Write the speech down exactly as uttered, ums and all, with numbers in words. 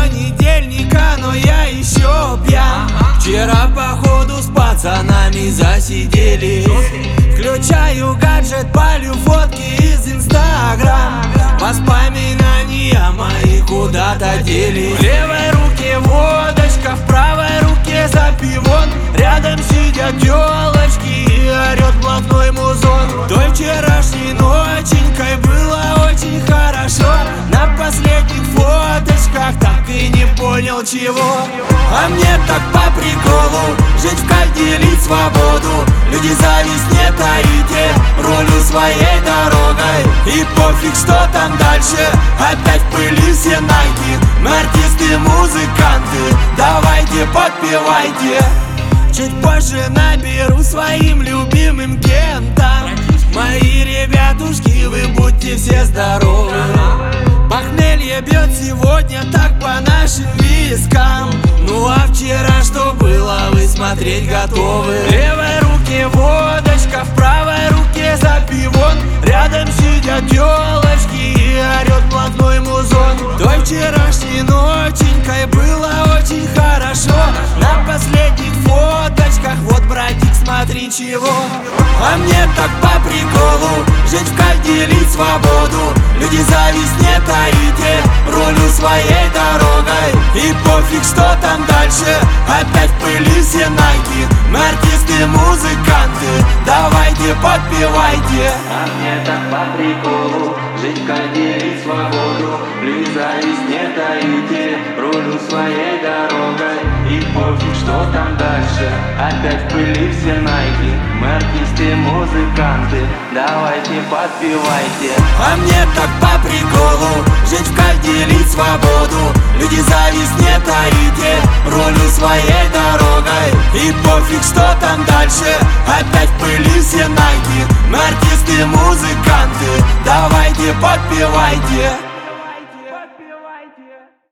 понедельника, но я еще пьян. Вчера походу с пацанами засидели. Включаю гаджет, палю фотки из Инстаграм. Воспоминания мои куда-то дели. В левой руке водочка, в правой руке запивон. Рядом сидят тёлочки и орёт блатной музон. Той вчерашней ноченькой было очень хорошо. На последних фоточках так и не понял чего. А мне так по приколу жить в кайф, делить свободу. Люди зависть не таите, рулю своей дорогой. И пофиг, что там дальше, опять в пыли все найти. Мы артисты, музыканты, давайте подпевайте. Чуть позже наберу своим любимым кентам. Мои ребятушки, вы будьте все здоровы. Похмелье бьет сегодня так по нашим вискам. Ну а вчера что было, вы смотреть готовы. В левой руке водочка, в правой руке запивон. Рядом сидят тёлочки и орёт блатной музон. Той вчерашней ноченькой было очень хорошо. На последних фоточках, вот, братик, смотри чего. А мне так по приколу жить в кайф, делить свободу. Люди зависть не таите, рулю своей дорогой. И пофиг, что там дальше, опять в пыли все найти. Мы артисты, музыканты, давайте подпевайте. А мне так по приколу жить в кайф, делить свободу. Люди зависть не таите, рулю своей дорогой. И пофиг, что там дальше, опять в пыли все найти. Мы артисты, музыканты, давайте подпевайте. А мне так по приколу жить в кайф, делить свободу. Люди зависть не таите, рулю своей дорогой. И пофиг, что там дальше, опять в пыли все найти. Мы артисты, музыканты, давайте подпевайте.